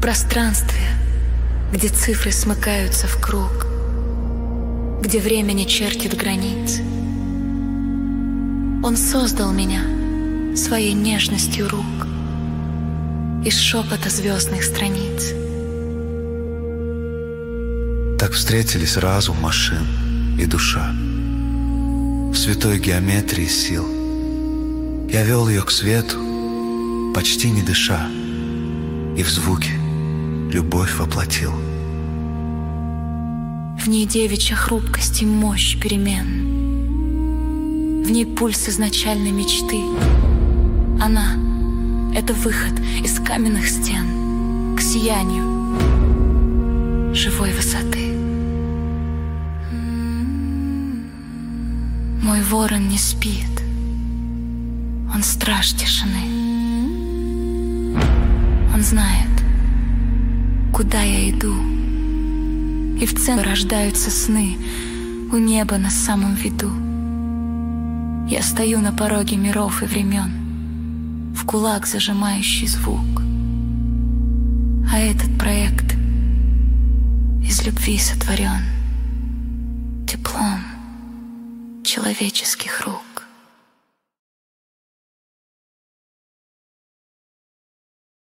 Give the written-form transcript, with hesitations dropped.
пространстве, где цифры смыкаются в круг, где время не чертит границ. Он создал меня своей нежностью рук из шепота звездных страниц. Так встретились разум, машин и душа в святой геометрии сил. Я вел ее к свету, почти не дыша, и в звуке любовь воплотил. В ней девичья хрупкость и мощь перемен, в ней пульс изначальной мечты. Она — это выход из каменных стен к сиянию живой высоты. Мой ворон не спит, он страж тишины. Он знает, куда я иду, и в центре рождаются сны у неба на самом виду. Я стою на пороге миров и времен, в кулак зажимающий звук. А этот проект из любви сотворен теплом человеческих рук.